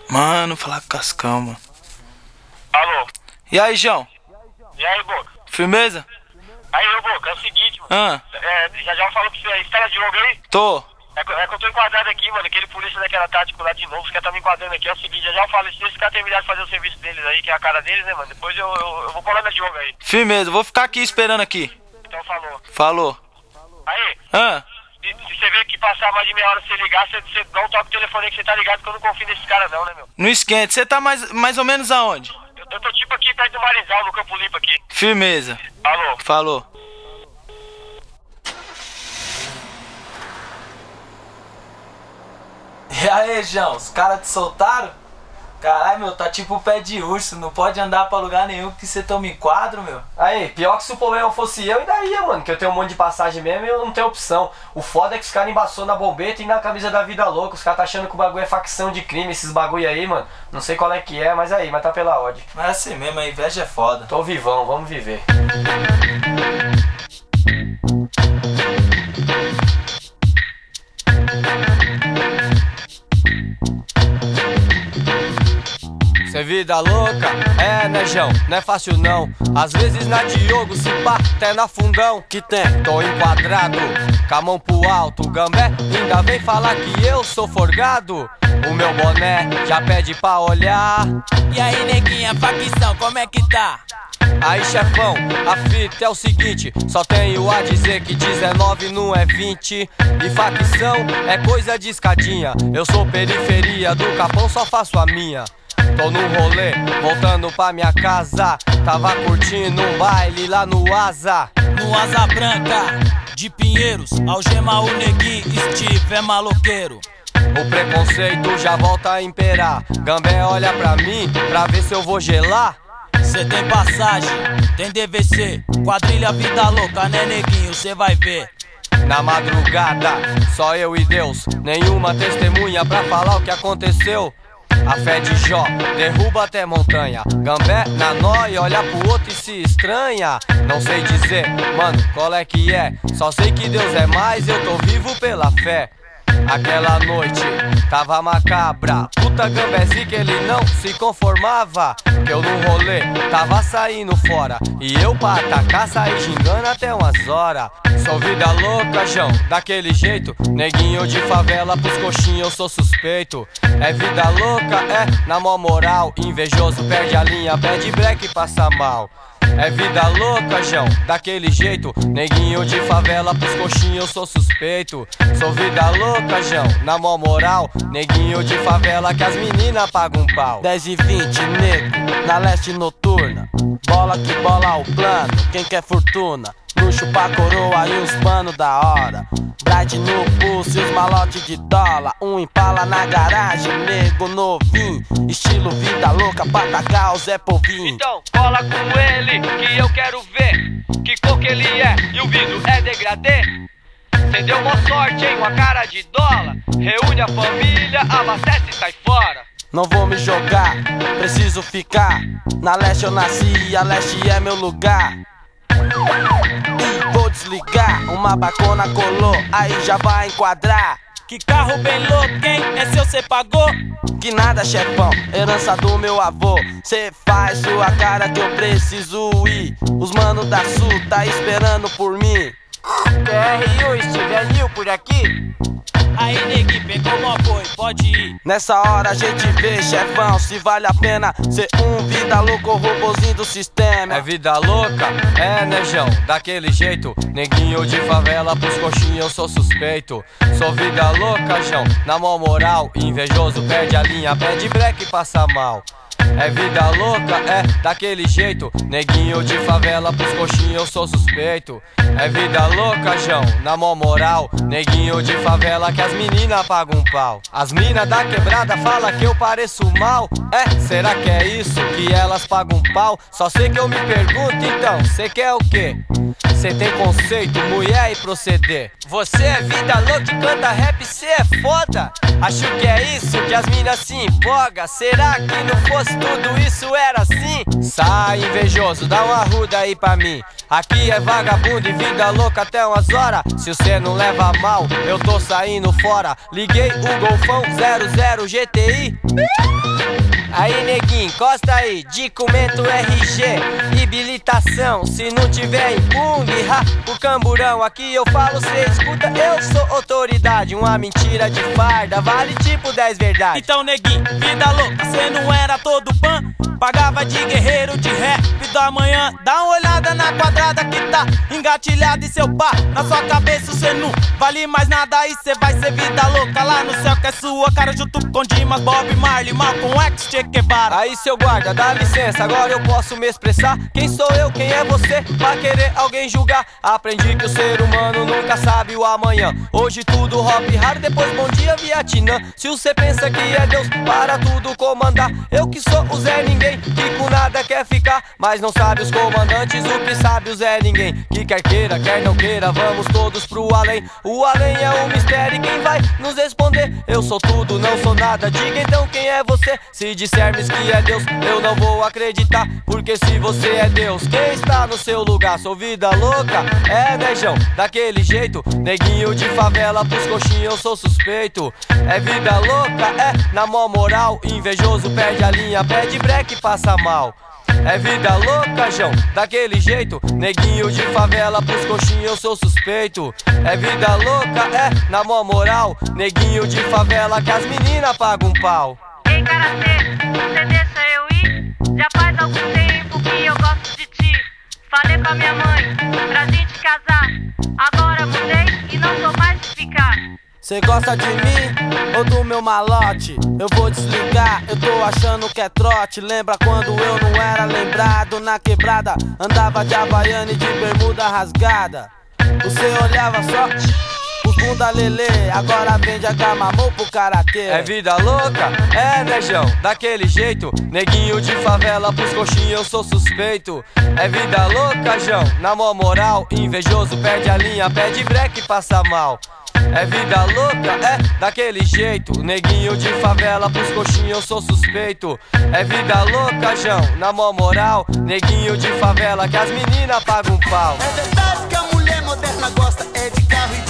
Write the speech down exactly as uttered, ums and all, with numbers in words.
Mano, falar com Cascão, mano. Alô? E aí, João? E aí, Boca? Firmeza? Aí, ô Boca, é o seguinte, mano. Ah, É, já já falou pra você aí, você tá de jogo aí? tô. É que, é que eu tô enquadrado aqui, mano. Aquele polícia daquela tática lá de novo, os caras tá me enquadrando aqui. É o seguinte, já já eu falo, se esse cara terminar de fazer o serviço deles aí, que é a cara deles, né, mano? Depois eu, eu, eu vou colar meu jogo aí. Firmeza, vou ficar aqui esperando aqui. Então falou. Falou. Aí, Ah, se, se você vê que passar mais de meia hora você ligar, você, você dá um toque no telefone aí que você tá ligado, que eu não confio nesses caras não, né, meu? não esquente. Você tá mais, mais ou menos aonde? Eu, eu tô tipo aqui perto do Marizal, no Campo Limpo aqui. Firmeza. Alô? Falou. E aí, João, os caras te soltaram? Caralho, meu, tá tipo o pé de urso, não pode andar pra lugar nenhum que você toma enquadro, meu. Aí, pior que se o problema fosse eu, ainda ia, mano, que eu tenho um monte de passagem mesmo e eu não tenho opção. O foda é que os caras embaçou na bombeta e na camisa da vida louca. Os caras tá achando que o bagulho é facção de crime, esses bagulho aí, mano. Não sei qual é que é, mas aí, mas tá pela ordem. Mas é assim mesmo, a inveja é foda. Tô vivão, vamos viver. Cê vida louca? É, né, João? Não é fácil não. Às vezes na Diogo se pá, até na fundão. Que tem? Tô enquadrado, com a mão pro alto. Gambé ainda vem falar que eu sou forgado. O meu boné já pede pra olhar. E aí, neguinha, facção, como é que tá? Aí, chefão, a fita é o seguinte: só tenho a dizer que dezenove não é vinte. E facção é coisa de escadinha. Eu sou periferia do Capão, só faço a minha. Tô no rolê, voltando pra minha casa. Tava curtindo um baile lá no Asa. No Asa Branca, de Pinheiros, algema o neguinho, Steve é maloqueiro. O preconceito já volta a imperar. Gambé olha pra mim, pra ver se eu vou gelar. Cê tem passagem, tem D V C, quadrilha vida louca, né, neguinho, cê vai ver. Na madrugada, só eu e Deus, nenhuma testemunha pra falar o que aconteceu. A fé de Jó derruba até montanha. Gambé na nóia, olha pro outro e se estranha. Não sei dizer, mano, qual é que é? Só sei que Deus é mais, eu tô vivo pela fé. Aquela noite tava macabra. Puta Gambézinho que ele não se conformava. Que eu no rolê tava saindo fora. E eu pra atacar saí gingando até umas horas. Sou vida louca, João, daquele jeito. Neguinho de favela pros coxinhos eu sou suspeito. É vida louca, é na mó moral. Invejoso perde a linha, pede break e passa mal. É vida louca, João, daquele jeito. Neguinho de favela pros coxinhos eu sou suspeito. Sou vida louca, João, na mó moral. Neguinho de favela que as meninas pagam um pau. Dez e vinte, nego, na leste noturna. Bola que bola o plano, quem quer fortuna. Luxo pra coroa e uns pano da hora. Bride no pulso e os malote de dólar. Um impala na garagem, nego novinho. Estilo vida louca pra tacar o Zé Povinho. Então cola com ele que eu quero ver que cor que ele é e o vidro é degradê. Cê deu mó sorte, hein, uma cara de dólar. Reúne a família, abastece e sai fora. Não vou me jogar, preciso ficar. Na leste eu nasci, a leste é meu lugar. E vou desligar, uma bacona colou, aí já vai enquadrar. Que carro bem louco, hein? É seu, cê pagou? Que nada, chefão, herança do meu avô. Cê faz sua cara que eu preciso ir. Os manos da Sul tá esperando por mim. T R U, Steve por aqui. Aí, neguinho, pegou o apoio, pode ir. Nessa hora a gente vê, chefão, se vale a pena ser um vida louco, robozinho do sistema. É vida louca? É, né, João? Daquele jeito. Neguinho de favela pros coxinhos eu sou suspeito. Sou vida louca, João, na mó moral. Invejoso perde a linha, pede break e passa mal. É vida louca, é daquele jeito. Neguinho de favela pros coxinhos eu sou suspeito. É vida louca, João, na mó moral. Neguinho de favela que as meninas pagam um pau. As minas da quebrada fala que eu pareço mal. É, será que é isso que elas pagam um pau? Só sei que eu me pergunto então, cê quer o quê? Cê tem conceito, mulher e proceder. Você é vida louca e canta rap, cê é foda. Acho que é isso que as minas se empolga. Será que não fosse tudo isso era assim? Sai invejoso, dá uma ruda aí pra mim. Aqui é vagabundo e vida louca até umas horas. Se você não leva mal, eu tô saindo fora. Liguei o Golfão zero zero G T I. Aí neguinho, encosta aí, documento R G, habilitação, se não tiver impugna, ha, o camburão, aqui eu falo, cê escuta, eu sou autoridade, uma mentira de farda, vale tipo dez verdades. Então neguinho, vida louca, cê não era todo pan, pagava de guerreiro de rap da manhã, dá uma olhada na quadrada que tá engatilhada e seu pá, na sua cabeça cê não vale mais nada, aí cê vai ser vida louca lá no céu que é sua cara junto com Dimas, Bob Marley, Malcolm X, Che Guevara. Aí seu guarda, dá licença, agora eu posso me expressar. Quem sou eu, quem é você, pra querer alguém julgar? Aprendi que o ser humano nunca sabe o amanhã. Hoje tudo hop hard, depois bom dia Vietnã. Se você pensa que é Deus para tudo comandar, eu que sou o Zé Ninguém, que com nada quer ficar, mas não sabe os comandantes, o que sabe o Zé Ninguém. Que quer queira, quer não queira, vamos todos pro além. O além é um mistério e quem vai nos responder? Eu sou tudo, não sou nada, diga então quem é você. Se dissermos que é Deus, eu não vou acreditar, porque se você é Deus, quem está no seu lugar? Sou vida louca, é nejão, daquele jeito, neguinho de favela pros coxinhos eu sou suspeito. É vida louca, é na mó moral, invejoso perde a linha, pede break e passa mal. É vida louca, João, daquele jeito, neguinho de favela pros coxinhos eu sou suspeito. É vida louca, é na mó moral, neguinho de favela que as meninas pagam um pau. Ei, karatê, você deixa eu ir? Já faz algum tempo que eu gosto de ti. Falei pra minha mãe, pra gente casar. Agora mudei e não sou mais de ficar. Cê gosta de mim ou do meu malote? Eu vou desligar, eu tô achando que é trote. Lembra quando eu não era lembrado? Na quebrada, andava de havaiana e de bermuda rasgada. Você olhava só os bunda lelê, agora vende a gamamô pro karatê. É vida louca, é nejão, daquele jeito, neguinho de favela pros coxinhos eu sou suspeito. É vida louca, João, na mó moral, invejoso perde a linha, pede break e passa mal. É vida louca, é daquele jeito, neguinho de favela pros coxinhos eu sou suspeito. É vida louca, João, na mó moral, neguinho de favela que as meninas pagam um pau. É verdade que a mulher moderna gosta é de carro e de